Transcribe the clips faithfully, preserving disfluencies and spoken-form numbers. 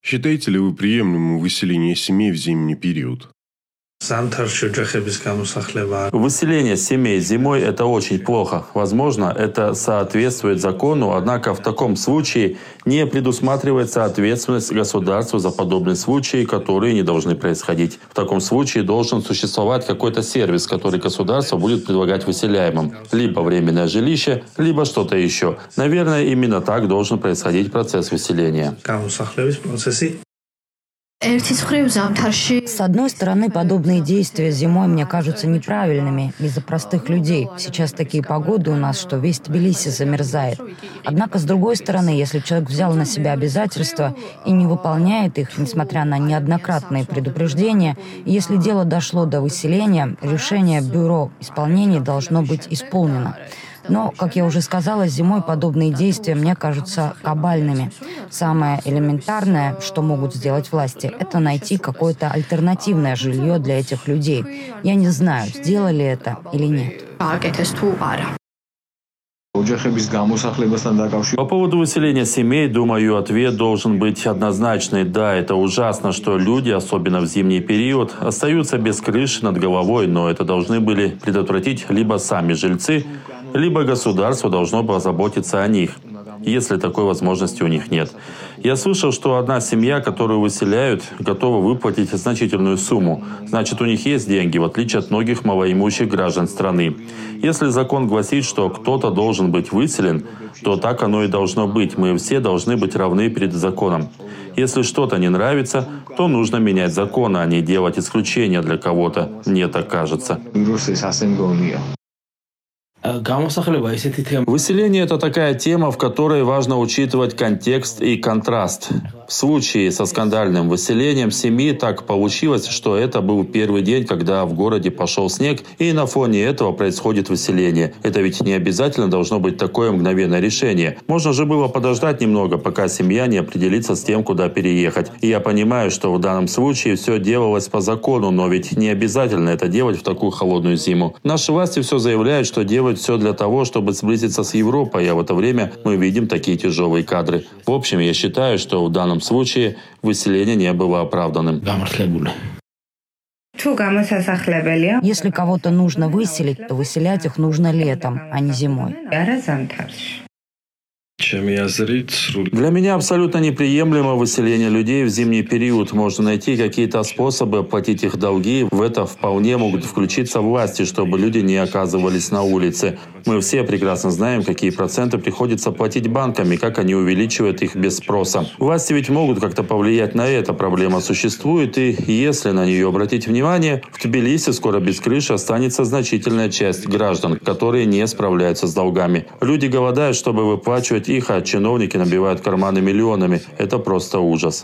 Считаете ли вы приемлемым выселение семей в зимний период? Выселение семей зимой – это очень плохо. Возможно, это соответствует закону, однако в таком случае не предусматривается ответственность государства за подобные случаи, которые не должны происходить. В таком случае должен существовать какой-то сервис, который государство будет предлагать выселяемым. Либо временное жилище, либо что-то еще. Наверное, именно так должен происходить процесс выселения. С одной стороны, подобные действия зимой мне кажутся неправильными из-за простых людей. Сейчас такие погоды у нас, что весь Тбилиси замерзает. Однако, с другой стороны, если человек взял на себя обязательства и не выполняет их, несмотря на неоднократные предупреждения, и если дело дошло до выселения, решение бюро исполнения должно быть исполнено. Но, как я уже сказала, зимой подобные действия мне кажутся кабальными. Самое элементарное, что могут сделать власти, это найти какое-то альтернативное жилье для этих людей. Я не знаю, сделали это или нет. По поводу выселения семей, думаю, ответ должен быть однозначный. Да, это ужасно, что люди, особенно в зимний период, остаются без крыши над головой, но это должны были предотвратить либо сами жильцы, либо государство должно позаботиться о них, если такой возможности у них нет. Я слышал, что одна семья, которую выселяют, готова выплатить значительную сумму. Значит, у них есть деньги, в отличие от многих малоимущих граждан страны. Если закон гласит, что кто-то должен быть выселен, то так оно и должно быть. Мы все должны быть равны перед законом. Если что-то не нравится, то нужно менять закон, а не делать исключения для кого-то. Мне так кажется. Выселение – это такая тема, в которой важно учитывать контекст и контраст. В случае со скандальным выселением семьи так получилось, что это был первый день, когда в городе пошел снег, и на фоне этого происходит выселение. Это ведь не обязательно должно быть такое мгновенное решение. Можно же было подождать немного, пока семья не определится с тем, куда переехать. И я понимаю, что в данном случае все делалось по закону, но ведь не обязательно это делать в такую холодную зиму. Наши власти все заявляют, что делают все для того, чтобы сблизиться с Европой, а в это время мы видим такие тяжелые кадры. В общем, я считаю, что в данном случае выселение не было оправданным. Если кого-то нужно выселить, то выселять их нужно летом, а не зимой. Для меня абсолютно неприемлемо выселение людей в зимний период. Можно найти какие-то способы оплатить их долги. В это вполне могут включиться власти, чтобы люди не оказывались на улице. Мы все прекрасно знаем, какие проценты приходится платить банкам и как они увеличивают их без спроса. Власти ведь могут как-то повлиять на это. Проблема существует, и если на нее обратить внимание, в Тбилиси скоро без крыши останется значительная часть граждан, которые не справляются с долгами. Люди голодают, чтобы выплачивать их, а чиновники набивают карманы миллионами. Это просто ужас.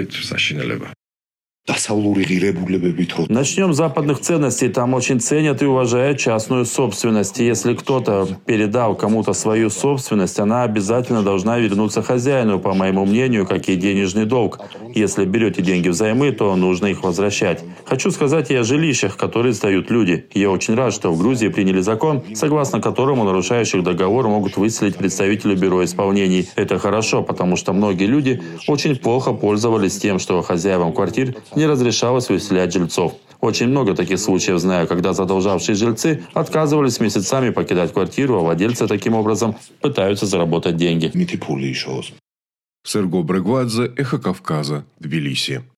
Начнем с западных ценностей. Там очень ценят и уважают частную собственность. И если кто-то передал кому-то свою собственность, она обязательно должна вернуться хозяину, по моему мнению, как и денежный долг. Если берете деньги взаймы, то нужно их возвращать. Хочу сказать и о жилищах, которые сдают люди. Я очень рад, что в Грузии приняли закон, согласно которому нарушающих договор могут выселить представителей бюро исполнений. Это хорошо, потому что многие люди очень плохо пользовались тем, что хозяевам квартир не разрешалось выселять жильцов. Очень много таких случаев знаю, когда задолжавшие жильцы отказывались месяцами покидать квартиру, а владельцы таким образом пытаются заработать деньги. Серго Брегвадзе, Эхо Кавказа, Тбилиси.